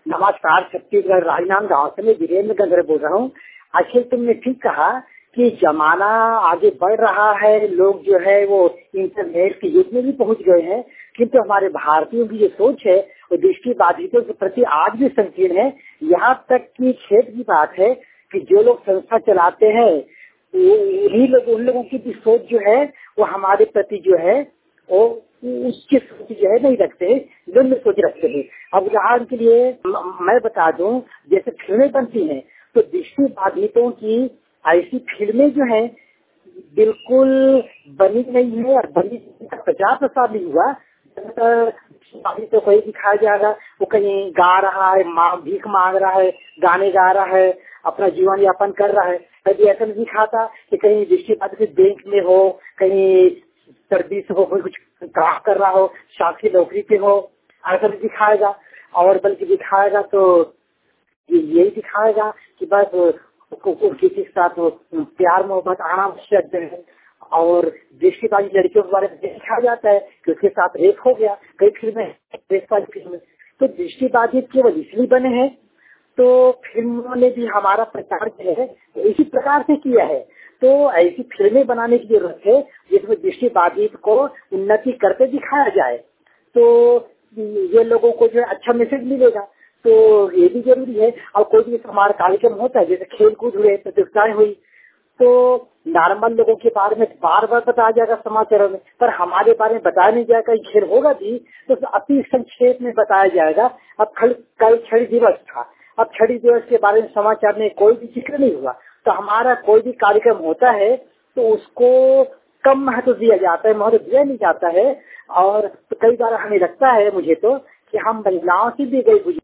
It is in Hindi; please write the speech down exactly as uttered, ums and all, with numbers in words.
नमस्कार, छत्तीसगढ़ राजनांद गांव से मैं वीरेंद्र गंगरे बोल रहा हूँ। आखिर तुमने ठीक कहा कि जमाना आगे बढ़ रहा है, लोग जो है वो इंटरनेट के युग में भी पहुंच गए हैं, किंतु हमारे भारतीयों की जो सोच है वो दृष्टि बाधितों के प्रति आज भी संकीर्ण है। यहाँ तक कि खेद की बात है कि जो लोग संस्था चलाते हैं वही लोग, उन लोगों की भी सोच जो है वो हमारे प्रति जो है वो उसकी सोच जो है नहीं रखते, निम्न सोच रखते हैं। अब उदाहरण के लिए मैं बता दूं, जैसे फिल्में बनती हैं तो दृष्टि बाधितों की ऐसी फिल्में जो है बिल्कुल बनी नहीं है और बनी प्रचार प्रसार नहीं हुआ। तो कोई दिखाया जाएगा वो कहीं गा रहा है, माँ भीख मांग रहा है, गाने गा रहा है, अपना जीवन यापन कर रहा है। कभी ऐसा नहीं दिखाता कि कहीं दृष्टि बाधित बैंक में हो, कहीं सर्विस हो, कोई कुछ काम कर रहा हो, शासकीय नौकरी पे हो, ऐसा नहीं दिखाएगा। और बल्कि दिखाएगा तो यही दिखाएगा कि बस किसी के साथ प्यार मोहब्बत आना आवश्यक है। और दृष्टि बाधित लड़कियों के बारे में दिखाया जाता है कि उसके साथ रेप हो गया। कई फिल्में रेप वाली फिल्में तो दृष्टि बाधित केवल इसलिए बने हैं। तो फिल्मों ने भी हमारा प्रचार जो है इसी प्रकार से किया है। तो ऐसी फिल्में बनाने की जरूरत है जिसमें दृष्टि बाधित को उन्नति करते दिखाया जाए, तो ये लोगों को जो है अच्छा मैसेज मिलेगा। तो ये भी जरूरी है। और कोई भी हमारा कार्यक्रम होता है, जैसे खेल कूद हुए, प्रतियोगिताएं हुई, तो नॉर्मल लोगों के बारे में बार बार बताया जाएगा समाचारों में, पर हमारे बारे में बताया नहीं जाएगा। खेल होगा भी तो अति संक्षेप में बताया जाएगा। अब कल छड़ी दिवस था, अब छड़ी दिवस के बारे में समाचार में कोई भी जिक्र नहीं हुआ। तो हमारा कोई भी कार्यक्रम होता है तो उसको कम महत्व दिया जाता है, महत्व दिया नहीं जाता है। और तो कई बार हमें लगता है, मुझे तो, कि हम महिलाओं की भी गई